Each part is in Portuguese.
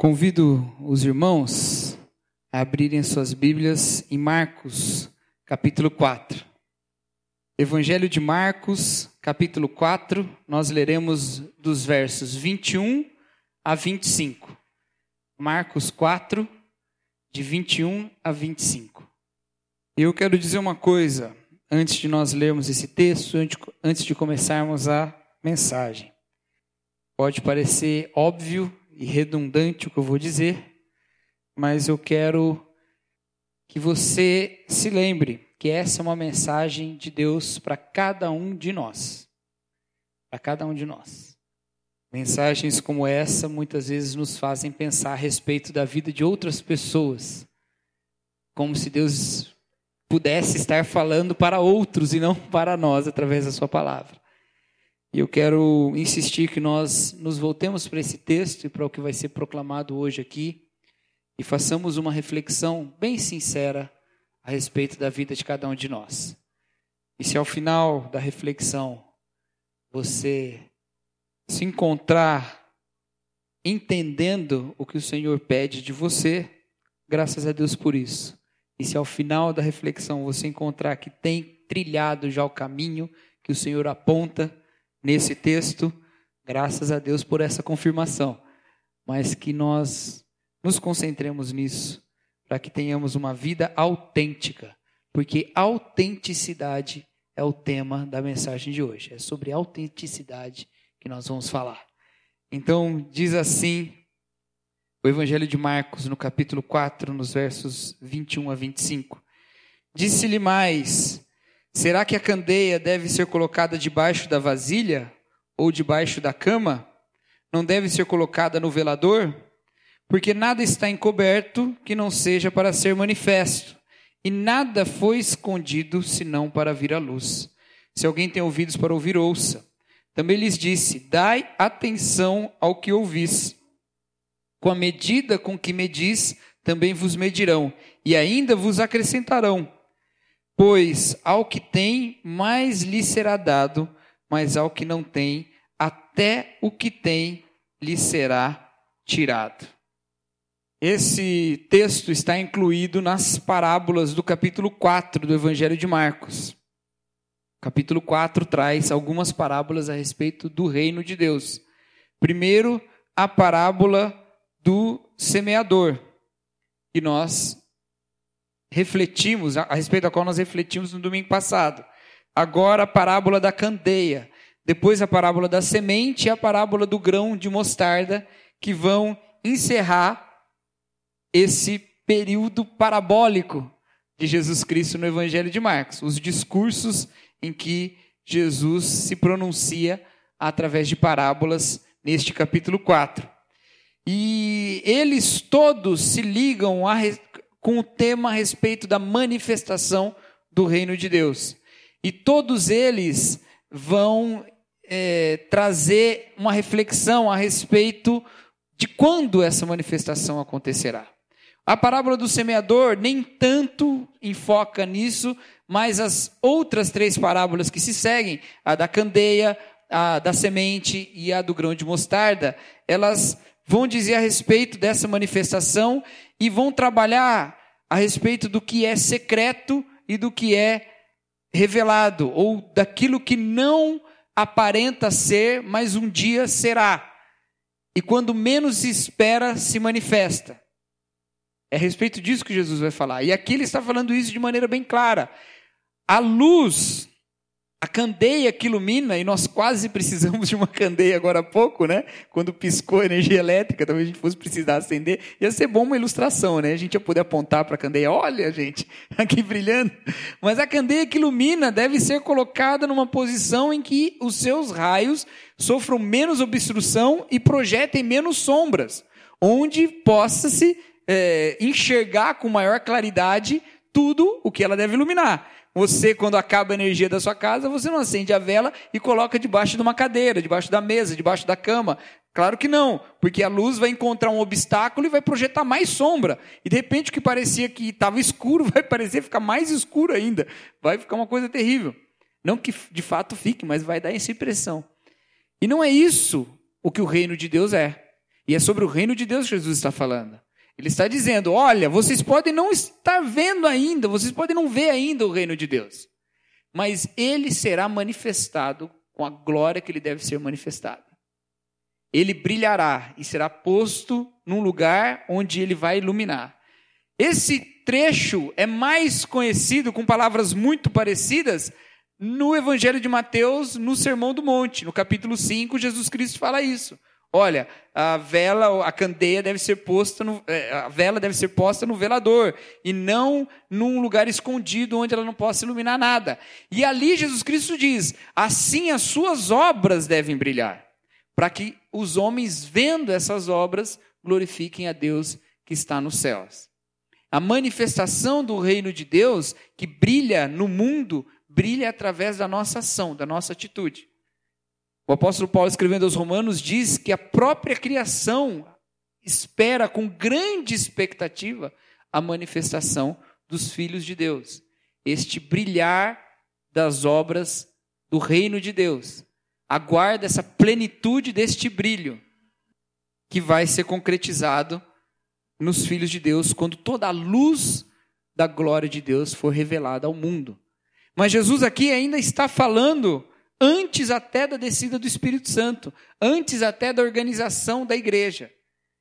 Convido os irmãos a abrirem suas Bíblias em Marcos, capítulo 4. Evangelho de Marcos, capítulo 4, nós leremos dos versos 21 a 25. Marcos 4, de 21 a 25. Eu quero dizer uma coisa, antes de nós lermos esse texto, antes de começarmos a mensagem. Pode parecer óbvio e redundante o que eu vou dizer, mas eu quero que você se lembre que essa é uma mensagem de Deus para cada um de nós. Para cada um de nós. Mensagens como essa muitas vezes nos fazem pensar a respeito da vida de outras pessoas, como se Deus pudesse estar falando para outros e não para nós através da sua palavra. E eu quero insistir que nós nos voltemos para esse texto e para o que vai ser proclamado hoje aqui e façamos uma reflexão bem sincera a respeito da vida de cada um de nós. E se ao final da reflexão você se encontrar entendendo o que o Senhor pede de você, graças a Deus por isso. E se ao final da reflexão você encontrar que tem trilhado já o caminho que o Senhor aponta nesse texto, graças a Deus por essa confirmação, mas que nós nos concentremos nisso, para que tenhamos uma vida autêntica, porque autenticidade é o tema da mensagem de hoje, é sobre autenticidade que nós vamos falar. Então, diz assim, o Evangelho de Marcos, no capítulo 4, nos versos 21 a 25. Disse-lhe mais: será que a candeia deve ser colocada debaixo da vasilha ou debaixo da cama? Não deve ser colocada no velador? Porque nada está encoberto que não seja para ser manifesto, e nada foi escondido senão para vir à luz. Se alguém tem ouvidos para ouvir, ouça. Também lhes disse: dai atenção ao que ouvis. Com a medida com que medis, também vos medirão, e ainda vos acrescentarão. Pois ao que tem, mais lhe será dado, mas ao que não tem, até o que tem lhe será tirado. Esse texto está incluído nas parábolas do capítulo 4 do Evangelho de Marcos. O capítulo 4 traz algumas parábolas a respeito do reino de Deus. Primeiro, a parábola do semeador, que nós refletimos, a respeito da qual nós refletimos no domingo passado. Agora a parábola da candeia, depois a parábola da semente e a parábola do grão de mostarda, que vão encerrar esse período parabólico de Jesus Cristo no Evangelho de Marcos, os discursos em que Jesus se pronuncia através de parábolas neste capítulo 4. E eles todos se ligam com o tema a respeito da manifestação do reino de Deus. E todos eles vão trazer uma reflexão a respeito de quando essa manifestação acontecerá. A parábola do semeador nem tanto enfoca nisso, mas as outras três parábolas que se seguem, a da candeia, a da semente e a do grão de mostarda, elas vão dizer a respeito dessa manifestação e vão trabalhar a respeito do que é secreto e do que é revelado, ou daquilo que não aparenta ser, mas um dia será. E quando menos se espera, se manifesta. É a respeito disso que Jesus vai falar. E aqui ele está falando isso de maneira bem clara. A luz, a candeia que ilumina, e nós quase precisamos de uma candeia agora há pouco, né? Quando piscou a energia elétrica, talvez a gente fosse precisar acender. Ia ser bom uma ilustração, né? A gente ia poder apontar para a candeia. Olha, gente, aqui brilhando. Mas a candeia que ilumina deve ser colocada numa posição em que os seus raios sofram menos obstrução e projetem menos sombras, onde possa-se enxergar com maior claridade tudo o que ela deve iluminar. Você, quando acaba a energia da sua casa, você não acende a vela e coloca debaixo de uma cadeira, debaixo da mesa, debaixo da cama. Claro que não, porque a luz vai encontrar um obstáculo e vai projetar mais sombra. E de repente o que parecia que estava escuro vai parecer ficar mais escuro ainda. Vai ficar uma coisa terrível. Não que de fato fique, mas vai dar essa impressão. E não é isso o que o reino de Deus é. E é sobre o reino de Deus que Jesus está falando. Ele está dizendo, olha, vocês podem não estar vendo ainda, vocês podem não ver ainda o reino de Deus, mas ele será manifestado com a glória que ele deve ser manifestado. Ele brilhará e será posto num lugar onde ele vai iluminar. Esse trecho é mais conhecido, com palavras muito parecidas, no Evangelho de Mateus, no Sermão do Monte. No capítulo 5, Jesus Cristo fala isso. Olha, a candeia deve ser posta, a vela deve ser posta no velador, e não num lugar escondido onde ela não possa iluminar nada. E ali Jesus Cristo diz, assim as suas obras devem brilhar, para que os homens, vendo essas obras, glorifiquem a Deus que está nos céus. A manifestação do reino de Deus, que brilha no mundo, brilha através da nossa ação, da nossa atitude. O apóstolo Paulo, escrevendo aos Romanos, diz que a própria criação espera com grande expectativa a manifestação dos filhos de Deus. Este brilhar das obras do reino de Deus. Aguarda essa plenitude deste brilho que vai ser concretizado nos filhos de Deus quando toda a luz da glória de Deus for revelada ao mundo. Mas Jesus aqui ainda está falando antes até da descida do Espírito Santo, antes até da organização da igreja.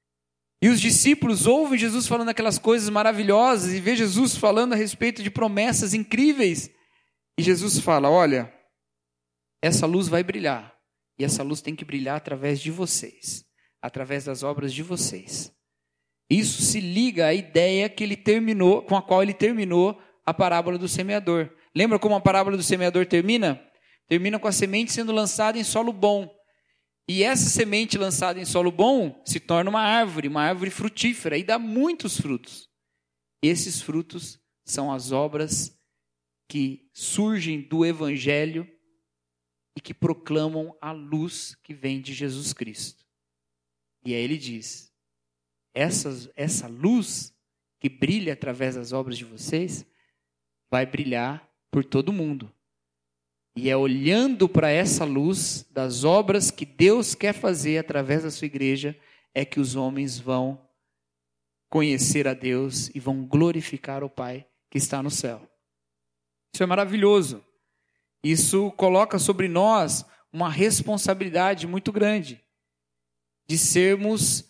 E os discípulos ouvem Jesus falando aquelas coisas maravilhosas e vê Jesus falando a respeito de promessas incríveis. E Jesus fala, olha, essa luz vai brilhar. E essa luz tem que brilhar através de vocês, através das obras de vocês. Isso se liga à ideia que ele terminou, com a qual ele terminou a parábola do semeador. Lembra como a parábola do semeador termina? Termina com a semente sendo lançada em solo bom. E essa semente lançada em solo bom se torna uma árvore frutífera, e dá muitos frutos. Esses frutos são as obras que surgem do Evangelho e que proclamam a luz que vem de Jesus Cristo. E aí ele diz, essa luz que brilha através das obras de vocês, vai brilhar por todo mundo. E é olhando para essa luz das obras que Deus quer fazer através da sua igreja, é que os homens vão conhecer a Deus e vão glorificar o Pai que está no céu. Isso é maravilhoso. Isso coloca sobre nós uma responsabilidade muito grande de sermos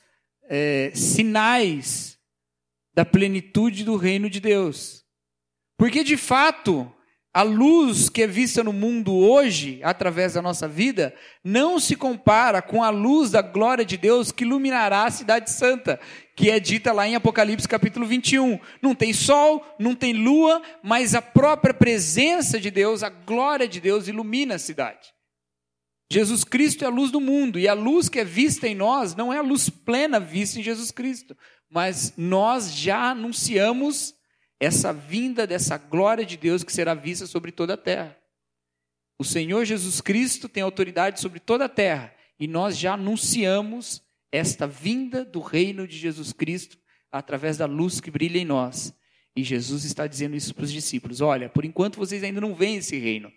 sinais da plenitude do reino de Deus. Porque, de fato, a luz que é vista no mundo hoje, através da nossa vida, não se compara com a luz da glória de Deus que iluminará a cidade santa, que é dita lá em Apocalipse capítulo 21. Não tem sol, não tem lua, mas a própria presença de Deus, a glória de Deus ilumina a cidade. Jesus Cristo é a luz do mundo, e a luz que é vista em nós não é a luz plena vista em Jesus Cristo, mas nós já anunciamos essa vinda dessa glória de Deus que será vista sobre toda a terra. O Senhor Jesus Cristo tem autoridade sobre toda a terra, e nós já anunciamos esta vinda do reino de Jesus Cristo através da luz que brilha em nós. E Jesus está dizendo isso para os discípulos, olha, por enquanto vocês ainda não veem esse reino,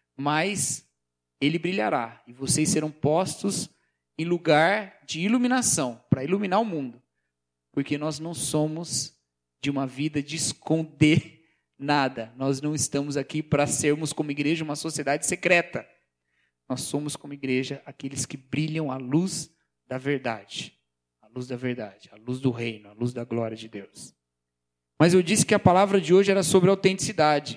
mas ele brilhará, e vocês serão postos em lugar de iluminação, para iluminar o mundo, porque nós não somos de uma vida de esconder nada. Nós não estamos aqui para sermos como igreja uma sociedade secreta. Nós somos como igreja aqueles que brilham a luz da verdade. A luz da verdade, a luz do reino, a luz da glória de Deus. Mas eu disse que a palavra de hoje era sobre autenticidade.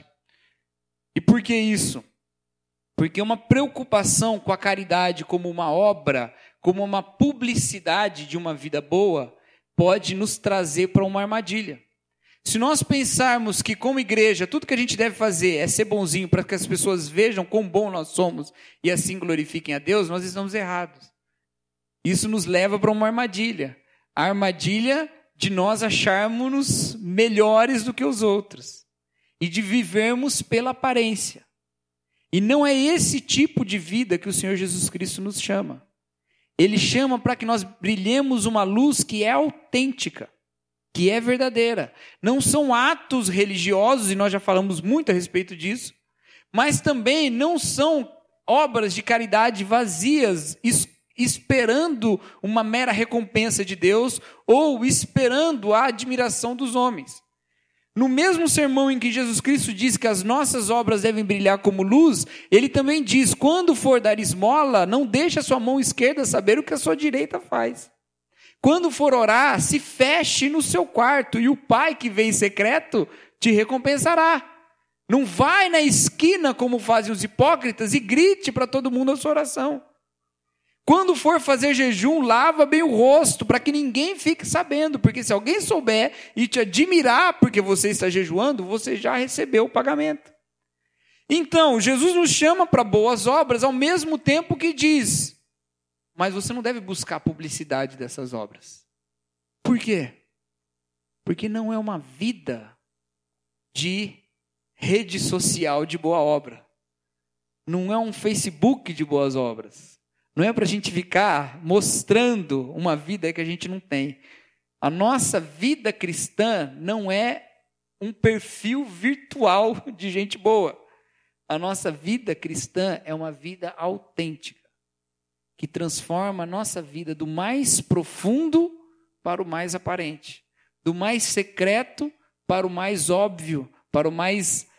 E por que isso? Porque uma preocupação com a caridade como uma obra, como uma publicidade de uma vida boa, pode nos trazer para uma armadilha. Se nós pensarmos que como igreja, tudo que a gente deve fazer é ser bonzinho para que as pessoas vejam quão bom nós somos e assim glorifiquem a Deus, nós estamos errados. Isso nos leva para uma armadilha. A armadilha de nós acharmos-nos melhores do que os outros e de vivermos pela aparência. E não é esse tipo de vida que o Senhor Jesus Cristo nos chama. Ele chama para que nós brilhemos uma luz que é autêntica, que é verdadeira. Não são atos religiosos, e nós já falamos muito a respeito disso, mas também não são obras de caridade vazias, esperando uma mera recompensa de Deus ou esperando a admiração dos homens. No mesmo sermão em que Jesus Cristo diz que as nossas obras devem brilhar como luz, ele também diz: quando for dar esmola, não deixe a sua mão esquerda saber o que a sua direita faz. Quando for orar, se feche no seu quarto, e o Pai que vem em secreto te recompensará. Não vai na esquina como fazem os hipócritas e grite para todo mundo a sua oração. Quando for fazer jejum, lava bem o rosto, para que ninguém fique sabendo, porque se alguém souber e te admirar porque você está jejuando, você já recebeu o pagamento. Então, Jesus nos chama para boas obras, ao mesmo tempo que diz: mas você não deve buscar a publicidade dessas obras. Por quê? Porque não é uma vida de rede social de boa obra. Não é um Facebook de boas obras. Não é para a gente ficar mostrando uma vida que a gente não tem. A nossa vida cristã não é um perfil virtual de gente boa. A nossa vida cristã é uma vida autêntica, que transforma a nossa vida do mais profundo para o mais aparente, do mais secreto para o mais óbvio, para o mais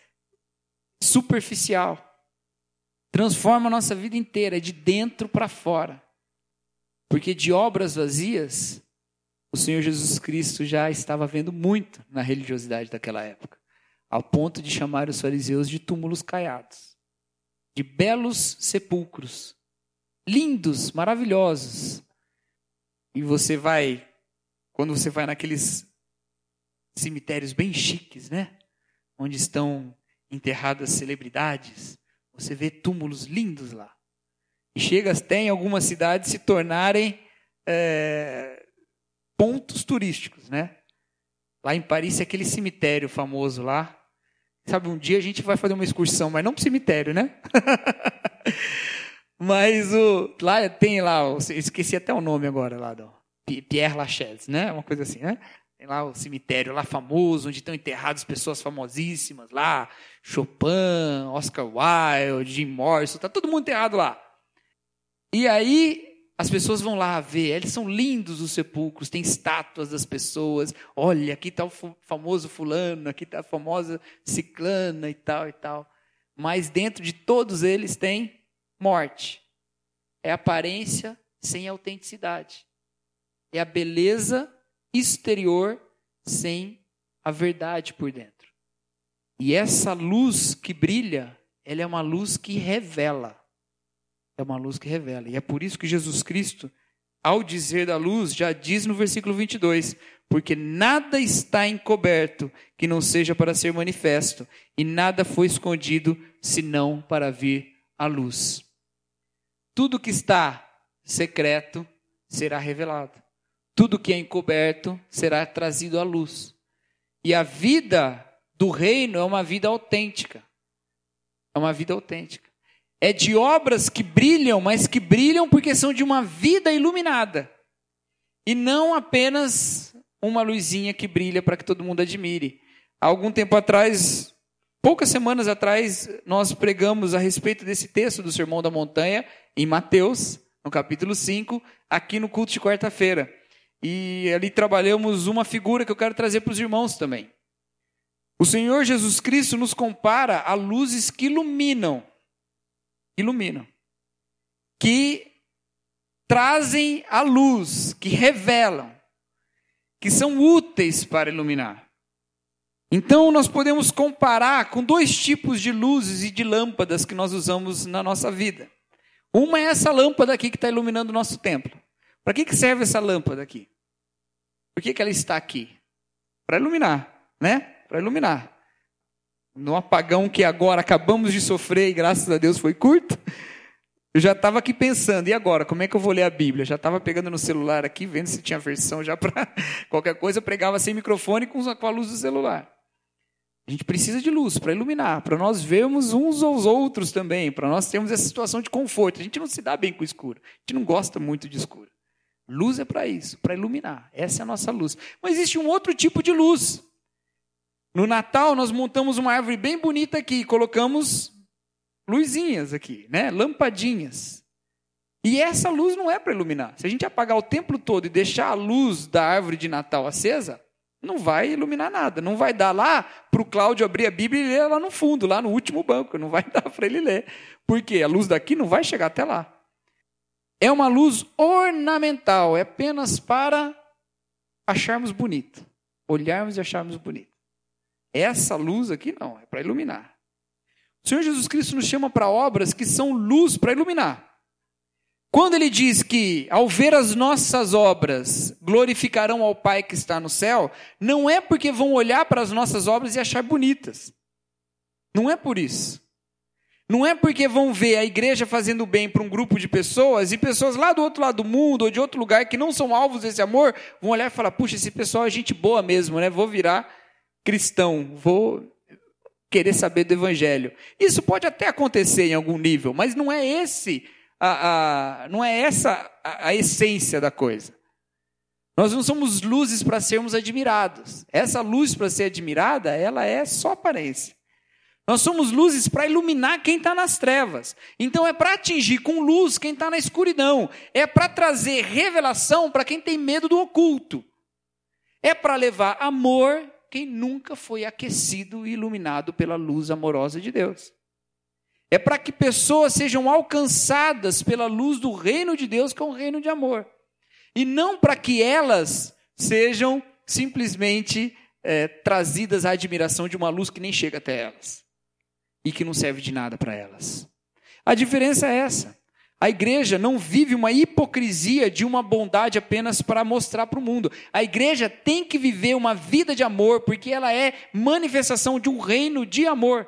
superficial. Transforma a nossa vida inteira, de dentro para fora. Porque de obras vazias, o Senhor Jesus Cristo já estava vendo muito na religiosidade daquela época, ao ponto de chamar os fariseus de túmulos caiados, de belos sepulcros, lindos, maravilhosos. E quando você vai naqueles cemitérios bem chiques, né? Onde estão enterradas celebridades, você vê túmulos lindos lá. E chega até em algumas cidades se tornarem pontos turísticos, né? Lá em Paris, aquele cemitério famoso lá. Sabe, um dia a gente vai fazer uma excursão, mas não para o cemitério, né? Mas lá tem lá, eu esqueci até o nome agora lá, do Père Lachaise, né? Uma coisa assim, né? Tem lá o cemitério lá famoso, onde estão enterradas pessoas famosíssimas lá, Chopin, Oscar Wilde, Jim Morrison, está todo mundo enterrado lá. E aí as pessoas vão lá ver, eles são lindos os sepulcros, tem estátuas das pessoas, olha, aqui está o famoso fulano, aqui está a famosa ciclana e tal e tal. Mas dentro de todos eles tem morte. É aparência sem autenticidade. É a beleza exterior sem a verdade por dentro. E essa luz que brilha, ela é uma luz que revela. É uma luz que revela. E é por isso que Jesus Cristo, ao dizer da luz, já diz no versículo 22, porque nada está encoberto que não seja para ser manifesto, e nada foi escondido senão para vir à luz. Tudo que está secreto será revelado. Tudo que é encoberto será trazido à luz. E a vida do reino é uma vida autêntica. É uma vida autêntica. É de obras que brilham, mas que brilham porque são de uma vida iluminada. E não apenas uma luzinha que brilha para que todo mundo admire. Há algum tempo atrás, poucas semanas atrás, nós pregamos a respeito desse texto do Sermão da Montanha, em Mateus, no capítulo 5, aqui no culto de quarta-feira. E ali trabalhamos uma figura que eu quero trazer para os irmãos também. O Senhor Jesus Cristo nos compara a luzes que iluminam, que trazem a luz, que revelam, que são úteis para iluminar. Então nós podemos comparar com dois tipos de luzes e de lâmpadas que nós usamos na nossa vida. Uma é essa lâmpada aqui que está iluminando o nosso templo. Para que serve essa lâmpada aqui? Por que ela está aqui? Para iluminar, né? Para iluminar. No apagão que agora acabamos de sofrer, e graças a Deus foi curto, eu já estava aqui pensando, e agora? Como é que eu vou ler a Bíblia? Já estava pegando no celular aqui, vendo se tinha versão já para qualquer coisa, eu pregava sem microfone com a luz do celular. A gente precisa de luz para iluminar, para nós vermos uns aos outros também, para nós termos essa situação de conforto. A gente não se dá bem com o escuro, a gente não gosta muito de escuro. Luz é para isso, para iluminar. Essa é a nossa luz. Mas existe um outro tipo de luz. No Natal, nós montamos uma árvore bem bonita aqui, colocamos luzinhas aqui, né? Lampadinhas. E essa luz não é para iluminar. Se a gente apagar o templo todo e deixar a luz da árvore de Natal acesa, não vai iluminar nada. Não vai dar lá para o Cláudio abrir a Bíblia e ler lá no fundo, lá no último banco. Não vai dar para ele ler. Porque a luz daqui não vai chegar até lá. É uma luz ornamental. É apenas para acharmos bonito. Olharmos e acharmos bonito. Essa luz aqui não, é para iluminar. O Senhor Jesus Cristo nos chama para obras que são luz para iluminar. Quando ele diz que, ao ver as nossas obras, glorificarão ao Pai que está no céu, não é porque vão olhar para as nossas obras e achar bonitas. Não é por isso. Não é porque vão ver a igreja fazendo bem para um grupo de pessoas e pessoas lá do outro lado do mundo ou de outro lugar que não são alvos desse amor, vão olhar e falar, puxa, esse pessoal é gente boa mesmo, né? Vou virar cristão, vou querer saber do evangelho. Isso pode até acontecer em algum nível, mas não é não é essa a essência da coisa. Nós não somos luzes para sermos admirados. Essa luz para ser admirada, ela é só aparência. Nós somos luzes para iluminar quem está nas trevas. Então é para atingir com luz quem está na escuridão. É para trazer revelação para quem tem medo do oculto. É para levar amor quem nunca foi aquecido e iluminado pela luz amorosa de Deus. É para que pessoas sejam alcançadas pela luz do reino de Deus, que é um reino de amor. E não para que elas sejam simplesmente trazidas à admiração de uma luz que nem chega até elas. E que não serve de nada para elas. A diferença é essa. A igreja não vive uma hipocrisia de uma bondade apenas para mostrar para o mundo. A igreja tem que viver uma vida de amor, porque ela é manifestação de um reino de amor.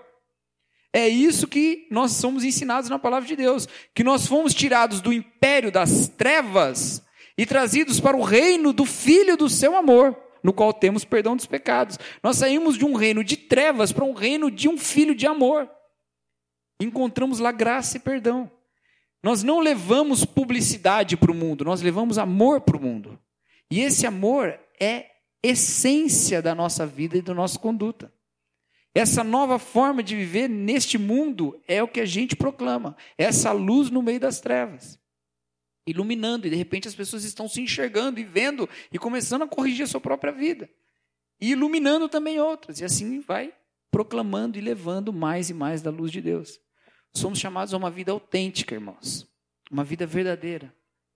É isso que nós somos ensinados na palavra de Deus. Que nós fomos tirados do império das trevas e trazidos para o reino do Filho do seu amor, no qual temos perdão dos pecados. Nós saímos de um reino de trevas para um reino de um filho de amor. Encontramos lá graça e perdão. Nós não levamos publicidade para o mundo, nós levamos amor para o mundo. E esse amor é essência da nossa vida e da nossa conduta. Essa nova forma de viver neste mundo é o que a gente proclama. Essa luz no meio das trevas. Iluminando, e de repente as pessoas estão se enxergando e vendo e começando a corrigir a sua própria vida. E iluminando também outras. E assim vai proclamando e levando mais e mais da luz de Deus. Somos chamados a uma vida autêntica, irmãos. Uma vida verdadeira.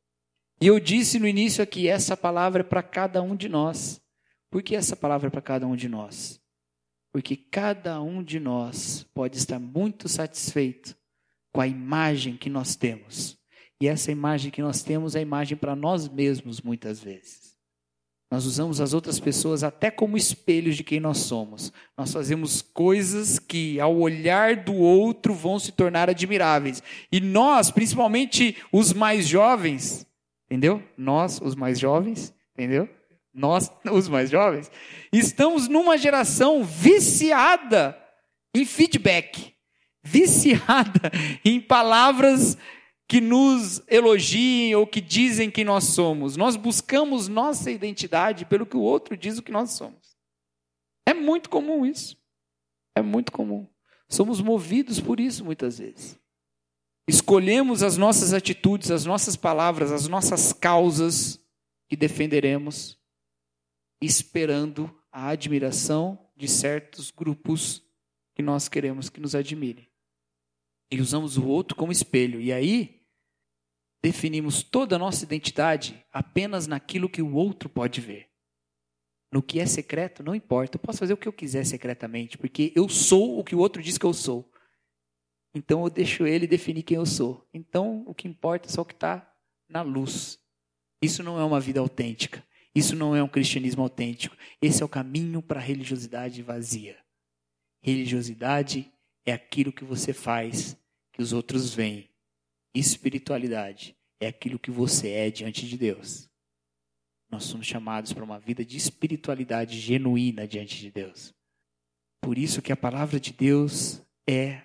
E eu disse no início aqui, essa palavra é para cada um de nós. Por que essa palavra é para cada um de nós? Porque cada um de nós pode estar muito satisfeito com a imagem que nós temos. E essa imagem que nós temos é a imagem para nós mesmos, muitas vezes. Nós usamos as outras pessoas até como espelhos de quem nós somos. Nós fazemos coisas que, ao olhar do outro, vão se tornar admiráveis. E nós, principalmente os mais jovens, entendeu? Nós, os mais jovens, entendeu? Nós, os mais jovens, estamos numa geração viciada em feedback, viciada em palavras que nos elogiem ou que dizem quem nós somos. Nós buscamos nossa identidade pelo que o outro diz o que nós somos. É muito comum isso. É muito comum. Somos movidos por isso muitas vezes. Escolhemos as nossas atitudes, as nossas palavras, as nossas causas que defenderemos, esperando a admiração de certos grupos que nós queremos que nos admirem. E usamos o outro como espelho. E aí, definimos toda a nossa identidade apenas naquilo que o outro pode ver. No que é secreto, não importa. Eu posso fazer o que eu quiser secretamente, porque eu sou o que o outro diz que eu sou. Então, eu deixo ele definir quem eu sou. Então, o que importa é só o que está na luz. Isso não é uma vida autêntica. Isso não é um cristianismo autêntico. Esse é o caminho para a religiosidade vazia. Religiosidade é aquilo que você faz, que os outros veem. Espiritualidade é aquilo que você é diante de Deus. Nós somos chamados para uma vida de espiritualidade genuína diante de Deus. Por isso que a palavra de Deus é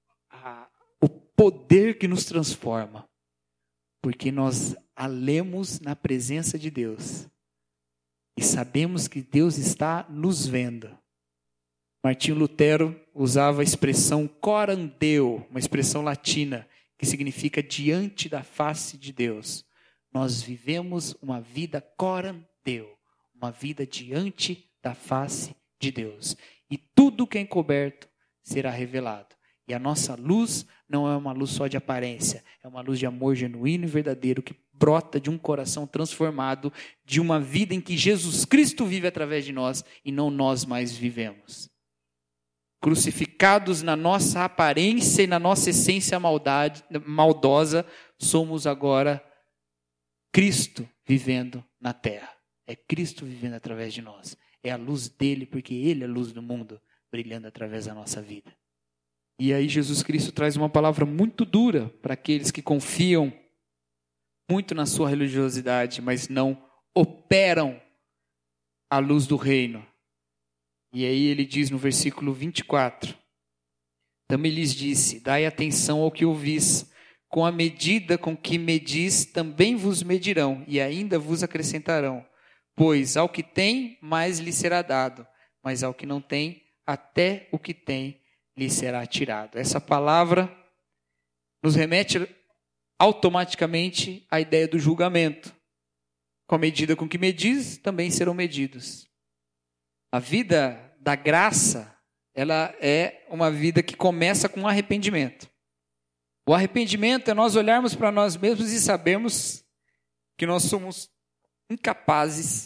o poder que nos transforma. Porque nós a lemos na presença de Deus. E sabemos que Deus está nos vendo. Martinho Lutero usava a expressão corandeu, uma expressão latina, que que significa diante da face de Deus. Nós vivemos uma vida coram Deo, uma vida diante da face de Deus. E tudo que é encoberto será revelado. E a nossa luz não é uma luz só de aparência, é uma luz de amor genuíno e verdadeiro que brota de um coração transformado, de uma vida em que Jesus Cristo vive através de nós e não nós mais vivemos. Crucificados na nossa aparência e na nossa essência maldosa, somos agora Cristo vivendo na terra. É Cristo vivendo através de nós. É a luz dele, porque ele é a luz do mundo, brilhando através da nossa vida. E aí Jesus Cristo traz uma palavra muito dura para aqueles que confiam muito na sua religiosidade, mas não operam a luz do reino. E aí ele diz no versículo 24, também lhes disse, dai atenção ao que ouvis, com a medida com que medis, também vos medirão, e ainda vos acrescentarão. Pois ao que tem, mais lhe será dado, mas ao que não tem, até o que tem lhe será tirado. Essa palavra nos remete automaticamente à ideia do julgamento. Com a medida com que medis, também serão medidos. A vida da graça, ela é uma vida que começa com arrependimento. O arrependimento é nós olharmos para nós mesmos e sabermos que nós somos incapazes,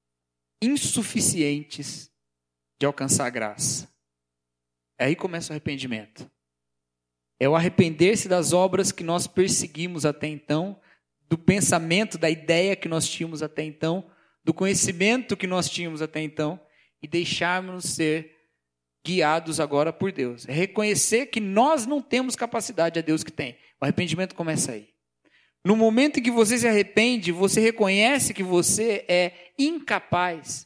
insuficientes de alcançar a graça. Aí começa o arrependimento. É o arrepender-se das obras que nós perseguimos até então, do pensamento, da ideia que nós tínhamos até então, do conhecimento que nós tínhamos até então, e deixarmos ser guiados agora por Deus. É reconhecer que nós não temos capacidade, a Deus que tem. O arrependimento começa aí. No momento em que você se arrepende, você reconhece que você é incapaz.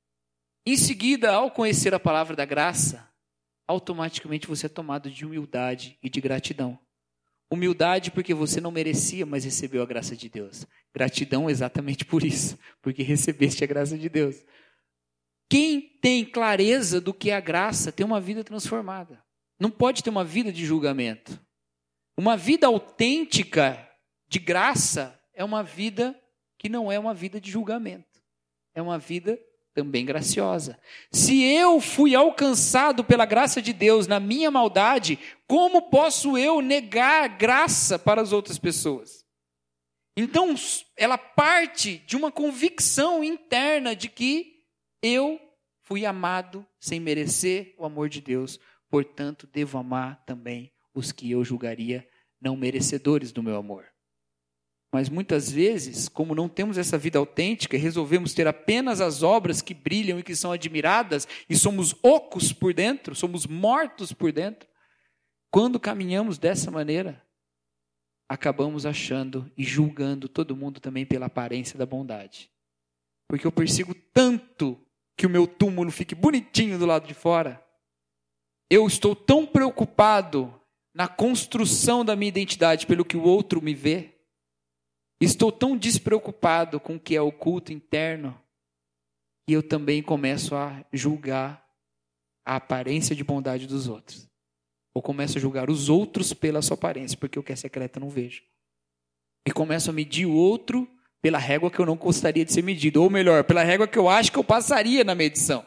Em seguida, ao conhecer a palavra da graça, automaticamente você é tomado de humildade e de gratidão. Humildade porque você não merecia, mas recebeu a graça de Deus. Gratidão exatamente por isso, porque recebeste a graça de Deus. Quem tem clareza do que é a graça tem uma vida transformada. Não pode ter uma vida de julgamento. Uma vida autêntica de graça é uma vida que não é uma vida de julgamento. É uma vida também graciosa. Se eu fui alcançado pela graça de Deus na minha maldade, como posso eu negar graça para as outras pessoas? Então, ela parte de uma convicção interna de que eu fui amado sem merecer o amor de Deus, portanto, devo amar também os que eu julgaria não merecedores do meu amor. Mas muitas vezes, como não temos essa vida autêntica e resolvemos ter apenas as obras que brilham e que são admiradas e somos ocos por dentro, somos mortos por dentro, quando caminhamos dessa maneira, acabamos achando e julgando todo mundo também pela aparência da bondade. Porque eu persigo tanto que o meu túmulo fique bonitinho do lado de fora. Eu estou tão preocupado na construção da minha identidade pelo que o outro me vê. Estou tão despreocupado com o que é oculto interno que eu também começo a julgar a aparência de bondade dos outros. Ou começo a julgar os outros pela sua aparência, porque o que é secreto eu não vejo. E começo a medir o outro pela régua que eu não gostaria de ser medido. Ou melhor, pela régua que eu acho que eu passaria na medição.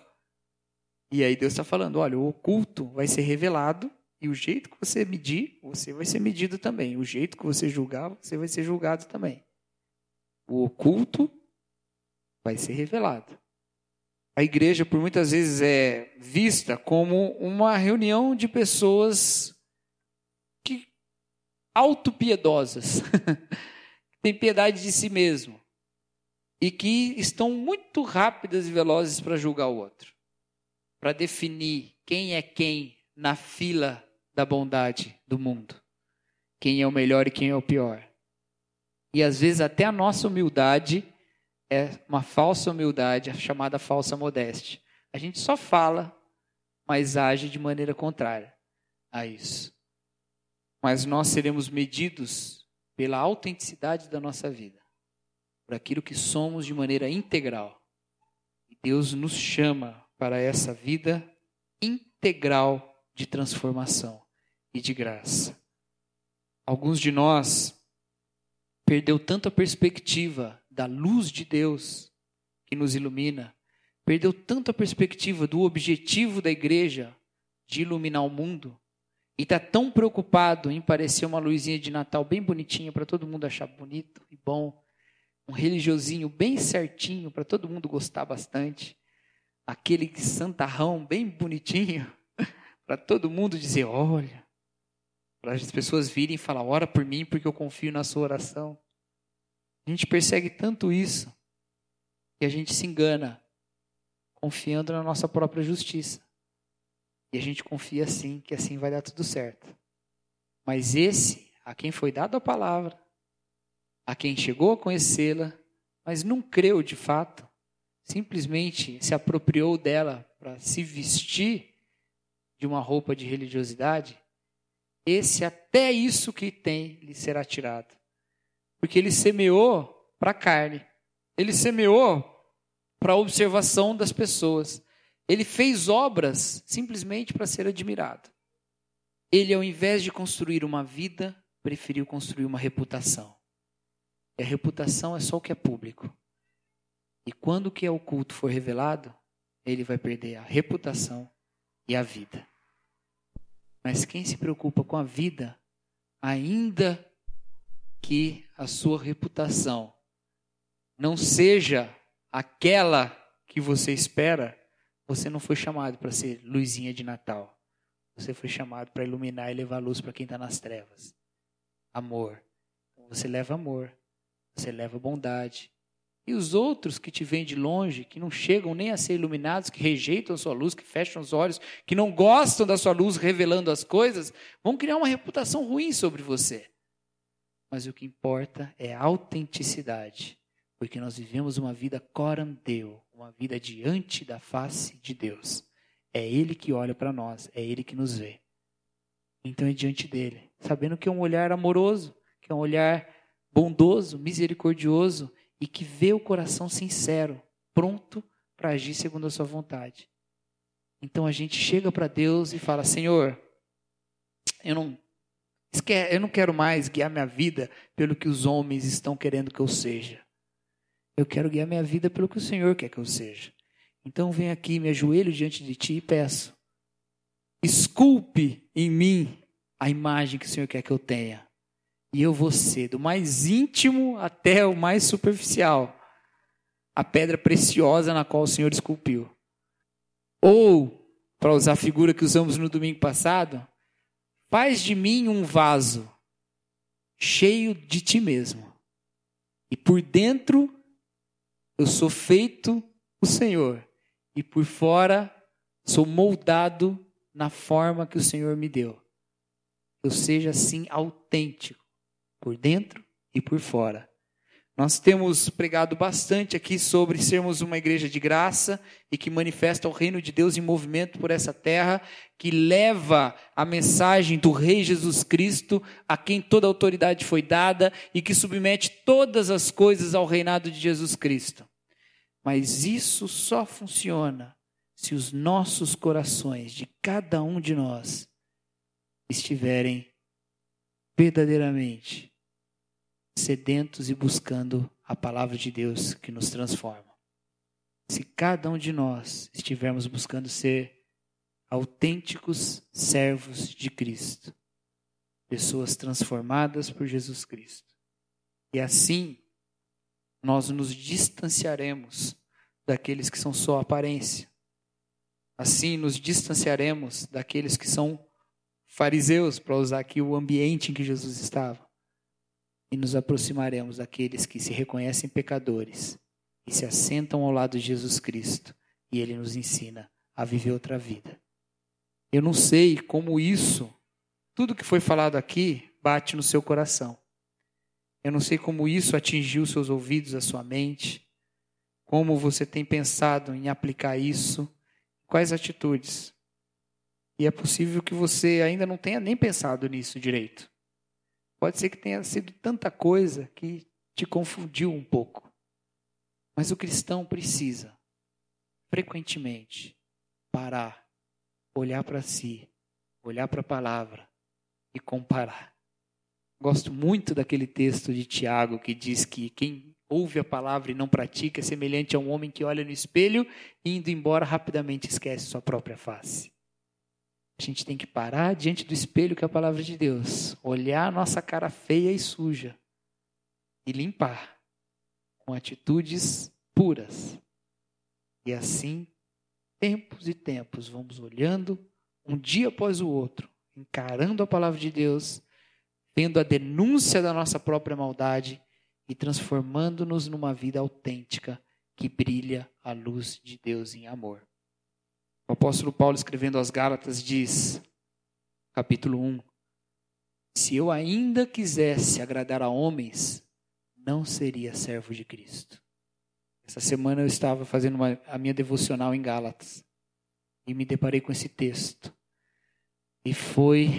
E aí Deus está falando, olha, o oculto vai ser revelado e o jeito que você medir, você vai ser medido também. O jeito que você julgar, você vai ser julgado também. O oculto vai ser revelado. A igreja, por muitas vezes, é vista como uma reunião de pessoas que autopiedosas, que têm piedade de si mesmo e que estão muito rápidas e velozes para julgar o outro, para definir quem é quem na fila da bondade do mundo, quem é o melhor e quem é o pior. E às vezes até a nossa humildade é uma falsa humildade, chamada falsa modéstia. A gente só fala, mas age de maneira contrária a isso. Mas nós seremos medidos pela autenticidade da nossa vida, por aquilo que somos de maneira integral. E Deus nos chama para essa vida integral de transformação e de graça. Alguns de nós perdeu tanto a perspectiva da luz de Deus que nos ilumina, perdeu tanto a perspectiva do objetivo da igreja de iluminar o mundo, e está tão preocupado em parecer uma luzinha de Natal bem bonitinha para todo mundo achar bonito e bom, um religiosinho bem certinho para todo mundo gostar bastante, aquele santarrão bem bonitinho para todo mundo dizer, olha, para as pessoas virem e falar, ora por mim porque eu confio na sua oração. A gente persegue tanto isso que a gente se engana confiando na nossa própria justiça. E a gente confia assim, que assim vai dar tudo certo. Mas esse, a quem foi dada a palavra, a quem chegou a conhecê-la, mas não creu de fato, simplesmente se apropriou dela para se vestir de uma roupa de religiosidade, esse até isso que tem lhe será tirado. Porque ele semeou para a carne, ele semeou para a observação das pessoas. Ele fez obras simplesmente para ser admirado. Ele, ao invés de construir uma vida, preferiu construir uma reputação. E a reputação é só o que é público. E quando o que é oculto for revelado, ele vai perder a reputação e a vida. Mas quem se preocupa com a vida, ainda que a sua reputação não seja aquela que você espera, você não foi chamado para ser luzinha de Natal. Você foi chamado para iluminar e levar luz para quem está nas trevas. Amor. Você leva amor. Você leva bondade. E os outros que te vêm de longe, que não chegam nem a ser iluminados, que rejeitam a sua luz, que fecham os olhos, que não gostam da sua luz revelando as coisas, vão criar uma reputação ruim sobre você. Mas o que importa é a autenticidade. Porque nós vivemos uma vida coram Deo, uma vida diante da face de Deus. É Ele que olha para nós, é Ele que nos vê. Então é diante dele, sabendo que é um olhar amoroso, que é um olhar bondoso, misericordioso e que vê o coração sincero, pronto para agir segundo a sua vontade. Então a gente chega para Deus e fala, Senhor, eu não quero mais guiar minha vida pelo que os homens estão querendo que eu seja. Eu quero guiar minha vida pelo que o Senhor quer que eu seja. Então venho aqui, me ajoelho diante de Ti e peço. Esculpe em mim a imagem que o Senhor quer que eu tenha. E eu vou ser, do mais íntimo até o mais superficial, a pedra preciosa na qual o Senhor esculpiu. Ou, para usar a figura que usamos no domingo passado, faz de mim um vaso cheio de Ti mesmo. E por dentro eu sou feito o Senhor. E por fora sou moldado na forma que o Senhor me deu. Eu seja assim autêntico, por dentro e por fora. Nós temos pregado bastante aqui sobre sermos uma igreja de graça e que manifesta o reino de Deus em movimento por essa terra, que leva a mensagem do Rei Jesus Cristo, a quem toda a autoridade foi dada e que submete todas as coisas ao reinado de Jesus Cristo. Mas isso só funciona se os nossos corações, de cada um de nós, estiverem verdadeiramente sedentos e buscando a palavra de Deus que nos transforma. Se cada um de nós estivermos buscando ser autênticos servos de Cristo, pessoas transformadas por Jesus Cristo, e assim nós nos distanciaremos daqueles que são só aparência. Assim nos distanciaremos daqueles que são fariseus, para usar aqui o ambiente em que Jesus estava. E nos aproximaremos daqueles que se reconhecem pecadores e se assentam ao lado de Jesus Cristo. E Ele nos ensina a viver outra vida. Eu não sei como isso, tudo que foi falado aqui, bate no seu coração. Eu não sei como isso atingiu seus ouvidos, a sua mente. Como você tem pensado em aplicar isso. Quais atitudes. E é possível que você ainda não tenha nem pensado nisso direito. Pode ser que tenha sido tanta coisa que te confundiu um pouco. Mas o cristão precisa, frequentemente, parar, olhar para si, olhar para a palavra e comparar. Gosto muito daquele texto de Tiago que diz que quem ouve a palavra e não pratica é semelhante a um homem que olha no espelho e indo embora rapidamente esquece sua própria face. A gente tem que parar diante do espelho que é a palavra de Deus, olhar a nossa cara feia e suja e limpar com atitudes puras. E assim, tempos e tempos, vamos olhando um dia após o outro, encarando a palavra de Deus, vendo a denúncia da nossa própria maldade e transformando-nos numa vida autêntica que brilha a luz de Deus em amor. O apóstolo Paulo, escrevendo aos Gálatas, diz, capítulo 1, se eu ainda quisesse agradar a homens, não seria servo de Cristo. Essa semana eu estava fazendo a minha devocional em Gálatas e me deparei com esse texto. E foi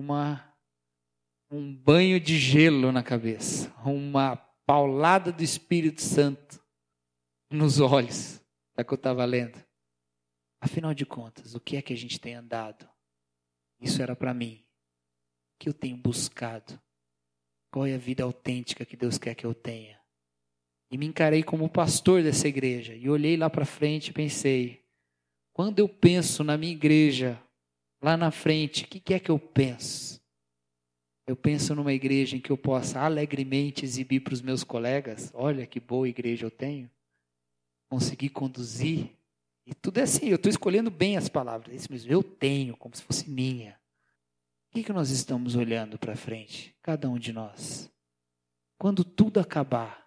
um banho de gelo na cabeça, uma paulada do Espírito Santo nos olhos, da que eu estava lendo. Afinal de contas, o que é que a gente tem andado? Isso era para mim. O que eu tenho buscado? Qual é a vida autêntica que Deus quer que eu tenha? E me encarei como pastor dessa igreja. E olhei lá para frente e pensei, quando eu penso na minha igreja, lá na frente, o que é que eu penso? Eu penso numa igreja em que eu possa alegremente exibir para os meus colegas, olha que boa igreja eu tenho. Conseguir conduzir. E tudo é assim, eu estou escolhendo bem as palavras. Isso mesmo, eu tenho, como se fosse minha. O que nós estamos olhando para frente? Cada um de nós. Quando tudo acabar,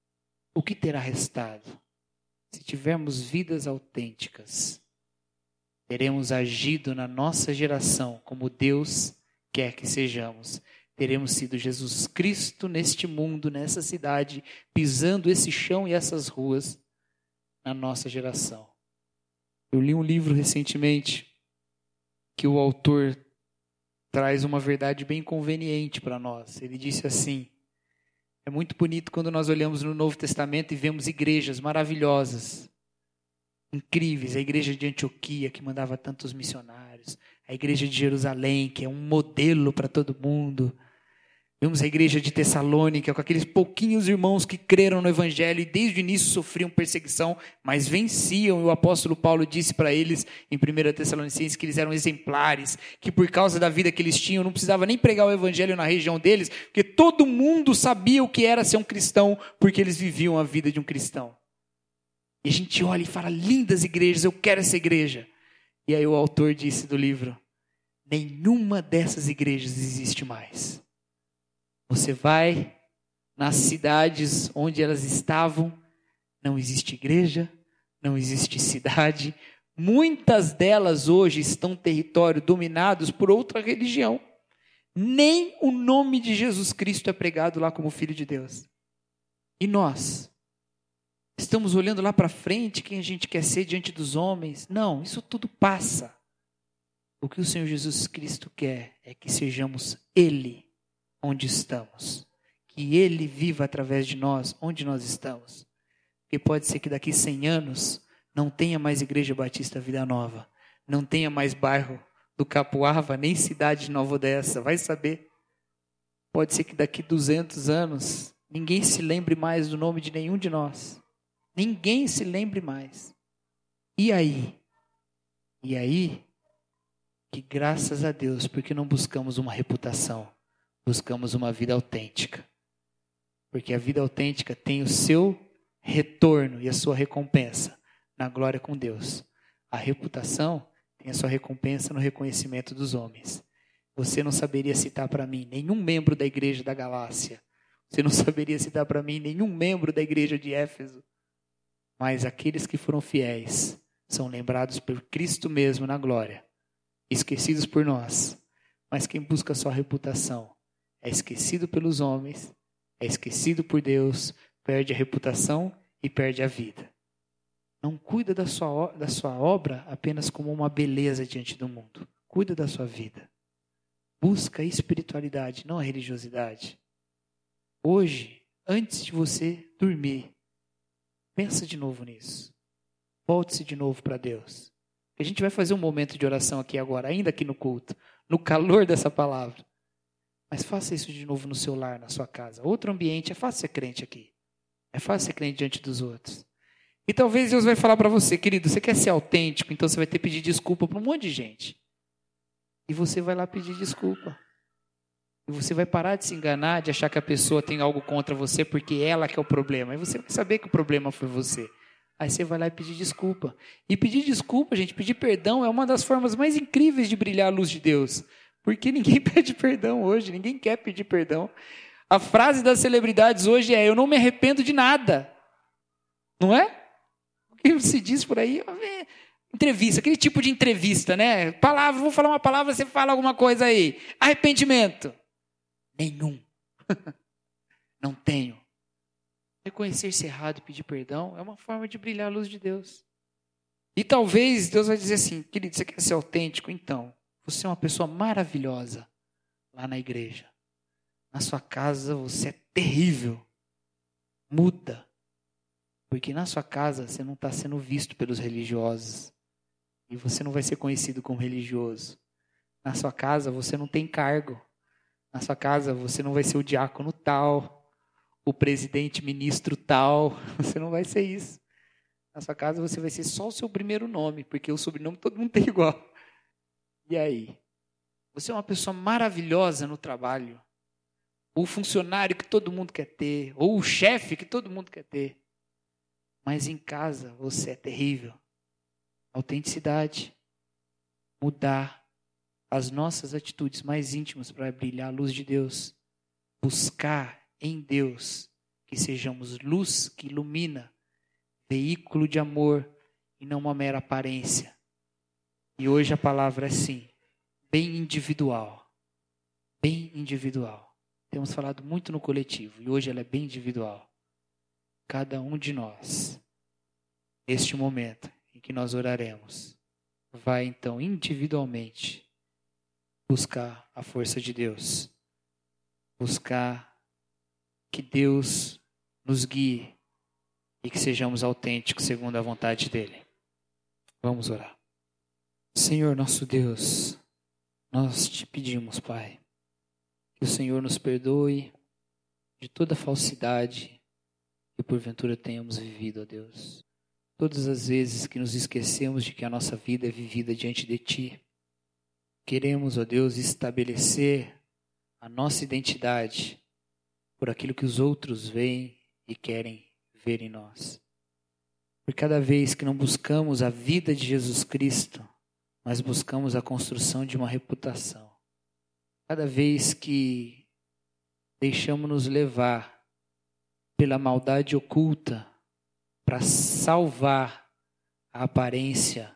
o que terá restado? Se tivermos vidas autênticas, teremos agido na nossa geração como Deus quer que sejamos. Teremos sido Jesus Cristo neste mundo, nessa cidade, pisando esse chão e essas ruas na nossa geração. Eu li um livro recentemente que o autor traz uma verdade bem conveniente para nós. Ele disse assim, é muito bonito quando nós olhamos no Novo Testamento e vemos igrejas maravilhosas, incríveis. A igreja de Antioquia, que mandava tantos missionários. A igreja de Jerusalém, que é um modelo para todo mundo. Vemos a igreja de Tessalônica, com aqueles pouquinhos irmãos que creram no Evangelho e desde o início sofriam perseguição, mas venciam. E o apóstolo Paulo disse para eles, em 1 Tessalonicenses, que eles eram exemplares, que por causa da vida que eles tinham, não precisava nem pregar o Evangelho na região deles, porque todo mundo sabia o que era ser um cristão, porque eles viviam a vida de um cristão. E a gente olha e fala, lindas igrejas, eu quero essa igreja. E aí o autor disse do livro, nenhuma dessas igrejas existe mais. Você vai nas cidades onde elas estavam, não existe igreja, não existe cidade. Muitas delas hoje estão em território dominados por outra religião. Nem o nome de Jesus Cristo é pregado lá como Filho de Deus. E nós? Estamos olhando lá para frente, quem a gente quer ser diante dos homens? Não, isso tudo passa. O que o Senhor Jesus Cristo quer é que sejamos Ele onde estamos. Que Ele viva através de nós, onde nós estamos. Porque pode ser que daqui 100 anos não tenha mais Igreja Batista Vida Nova. Não tenha mais bairro do Capuava, nem cidade de Nova Odessa. Vai saber. Pode ser que daqui 200 anos ninguém se lembre mais do nome de nenhum de nós. Ninguém se lembre mais. E aí? E aí, que graças a Deus, porque não buscamos uma reputação, buscamos uma vida autêntica. Porque a vida autêntica tem o seu retorno e a sua recompensa na glória com Deus. A reputação tem a sua recompensa no reconhecimento dos homens. Você não saberia citar para mim nenhum membro da igreja da Galácia. Você não saberia citar para mim nenhum membro da igreja de Éfeso. Mas aqueles que foram fiéis são lembrados por Cristo mesmo na glória, esquecidos por nós. Mas quem busca a sua reputação é esquecido pelos homens, é esquecido por Deus, perde a reputação e perde a vida. Não cuida da sua obra apenas como uma beleza diante do mundo. Cuida da sua vida. Busca a espiritualidade, não a religiosidade. Hoje, antes de você dormir, pensa de novo nisso. Volte-se de novo para Deus. A gente vai fazer um momento de oração aqui agora, ainda aqui no culto, no calor dessa palavra. Mas faça isso de novo no seu lar, na sua casa. Outro ambiente, é fácil ser crente aqui. É fácil ser crente diante dos outros. E talvez Deus vai falar para você, querido, você quer ser autêntico, então você vai ter que pedir desculpa para um monte de gente. E você vai lá pedir desculpa. E você vai parar de se enganar, de achar que a pessoa tem algo contra você porque ela que é o problema. Aí você vai saber que o problema foi você. Aí você vai lá e pedir desculpa. E pedir desculpa, gente, pedir perdão é uma das formas mais incríveis de brilhar a luz de Deus. Porque ninguém pede perdão hoje, ninguém quer pedir perdão. A frase das celebridades hoje é: eu não me arrependo de nada. Não é? O que se diz por aí? Entrevista, aquele tipo de entrevista, né? Palavra, vou falar uma palavra, você fala alguma coisa aí. Arrependimento. Nenhum. Não tenho. Reconhecer-se errado e pedir perdão é uma forma de brilhar a luz de Deus. E talvez Deus vai dizer assim: querido, você quer ser autêntico? Então, você é uma pessoa maravilhosa lá na igreja. Na sua casa você é terrível. Muda. Porque na sua casa você não está sendo visto pelos religiosos. E você não vai ser conhecido como religioso. Na sua casa você não tem cargo. Na sua casa você não vai ser o diácono tal, o presidente ministro tal. Você não vai ser isso. Na sua casa você vai ser só o seu primeiro nome, porque o sobrenome todo mundo tem igual. E aí? Você é uma pessoa maravilhosa no trabalho. Ou o funcionário que todo mundo quer ter. Ou o chefe que todo mundo quer ter. Mas em casa você é terrível. Autenticidade. Mudar as nossas atitudes mais íntimas para brilhar a luz de Deus. Buscar em Deus que sejamos luz que ilumina, veículo de amor e não uma mera aparência. E hoje a palavra é sim, bem individual. Bem individual. Temos falado muito no coletivo e hoje ela é bem individual. Cada um de nós, neste momento em que nós oraremos, vai então individualmente buscar a força de Deus. Buscar que Deus nos guie e que sejamos autênticos segundo a vontade dEle. Vamos orar. Senhor nosso Deus, nós te pedimos, Pai, que o Senhor nos perdoe de toda falsidade que porventura tenhamos vivido, ó Deus. Todas as vezes que nos esquecemos de que a nossa vida é vivida diante de Ti, queremos, ó Deus, estabelecer a nossa identidade por aquilo que os outros veem e querem ver em nós. Por cada vez que não buscamos a vida de Jesus Cristo, mas buscamos a construção de uma reputação. Cada vez que deixamos nos levar pela maldade oculta para salvar a aparência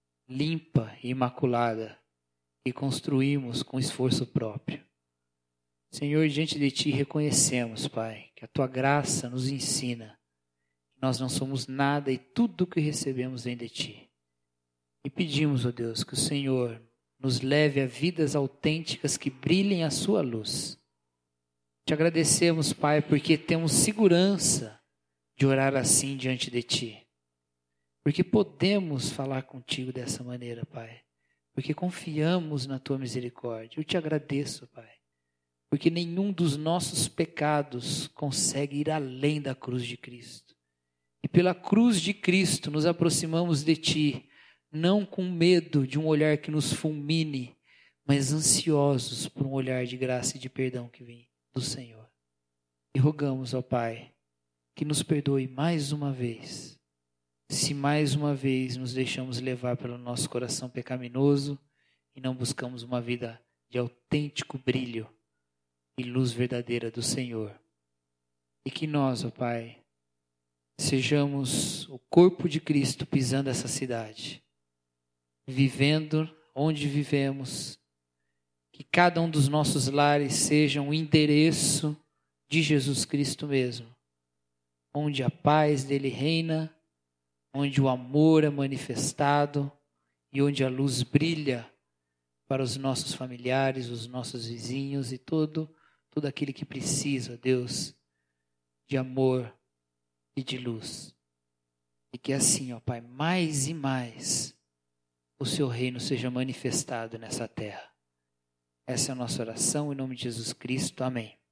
limpa e imaculada que construímos com esforço próprio. Senhor, diante de Ti reconhecemos, Pai, que a Tua graça nos ensina que nós não somos nada e tudo o que recebemos vem de Ti. E pedimos, ó Deus, que o Senhor nos leve a vidas autênticas que brilhem a Sua luz. Te agradecemos, Pai, porque temos segurança de orar assim diante de Ti. Porque podemos falar contigo dessa maneira, Pai. Porque confiamos na Tua misericórdia. Eu te agradeço, Pai. Porque nenhum dos nossos pecados consegue ir além da cruz de Cristo. E pela cruz de Cristo nos aproximamos de Ti, não com medo de um olhar que nos fulmine, mas ansiosos por um olhar de graça e de perdão que vem do Senhor. E rogamos, ó Pai, que nos perdoe mais uma vez, se mais uma vez nos deixamos levar pelo nosso coração pecaminoso e não buscamos uma vida de autêntico brilho e luz verdadeira do Senhor. E que nós, ó Pai, sejamos o corpo de Cristo pisando essa cidade, vivendo onde vivemos, que cada um dos nossos lares seja um endereço de Jesus Cristo mesmo, onde a paz dele reina, onde o amor é manifestado e onde a luz brilha para os nossos familiares, os nossos vizinhos e todo aquele que precisa, Deus, de amor e de luz. E que assim, ó Pai, mais e mais o Seu reino seja manifestado nessa terra. Essa é a nossa oração, em nome de Jesus Cristo. Amém.